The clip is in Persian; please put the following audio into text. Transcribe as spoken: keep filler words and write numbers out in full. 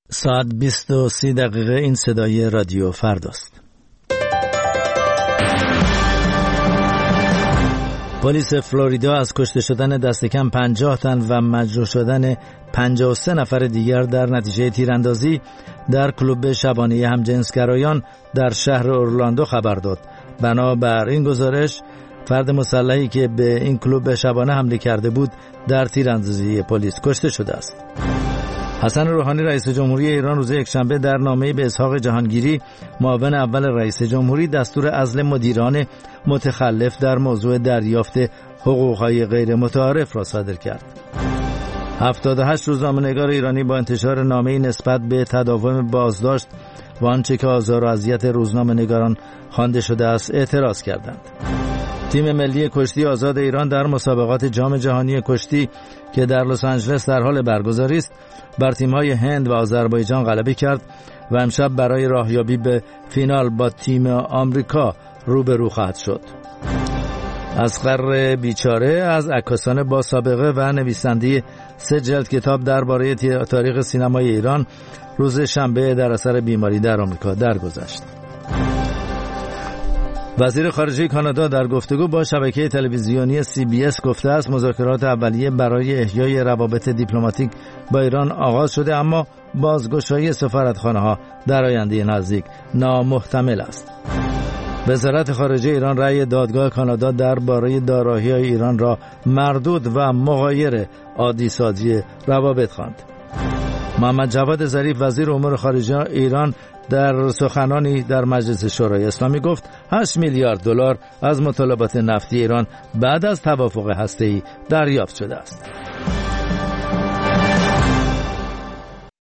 ساعت بیست و سی دقیقه. این صدای رادیو فرداست. پلیس فلوریدا از کشته شدن دست کم پنجاه تن و مجروح شدن پنجاه و سه نفر دیگر در نتیجه تیراندازی در کلوب شبانه همجنسگرایان در شهر اورلاندو خبر داد. بنابر این گزارش فرد مسلحی که به این کلوب شبانه حمله کرده بود در تیراندازی پلیس کشته شده است. حسن روحانی رئیس جمهوری ایران روز یکشنبه در نامه‌ای به اسحاق جهانگیری معاون اول رئیس جمهوری دستور عزل مدیران متخلف در موضوع دریافت حقوق‌های غیر متعارف را صادر کرد. هفتاد و هشت روزنامه‌نگار ایرانی با انتشار نامه‌ای نسبت به تداوم بازداشت و آنچه که آزار و اذیت روزنامه‌نگاران خوانده شده است اعتراض کردند. تیم ملی کشتی آزاد ایران در مسابقات جام جهانی کشتی که در لس آنجلس در حال برگزاری است بر تیم‌های هند و آذربایجان غلبه کرد و امشب برای راهیابی به فینال با تیم آمریکا روبرو خواهد شد. اصغر بیچاره از عکاسان با سابقه و نویسنده سه جلد کتاب درباره تاریخ سینمای ایران روز شنبه در اثر بیماری در آمریکا درگذشت. وزیر خارجه کانادا در گفتگو با شبکه تلویزیونی سی بی اس گفته است مذاکرات اولیه برای احیای روابط دیپلماتیک با ایران آغاز شده، اما بازگشایی سفارتخانه‌ها در آینده نزدیک نامحتمل است. وزارت خارجه ایران رأی دادگاه کانادا درباره دارایی‌های ایران را مردود و مغایر عادی سازی روابط خواند. محمد جواد ظریف وزیر امور خارجه ایران در سخنانی در مجلس شورای اسلامی گفت هشت میلیارد دلار از مطالبات نفتی ایران بعد از توافق هسته‌ای دریافت شده است.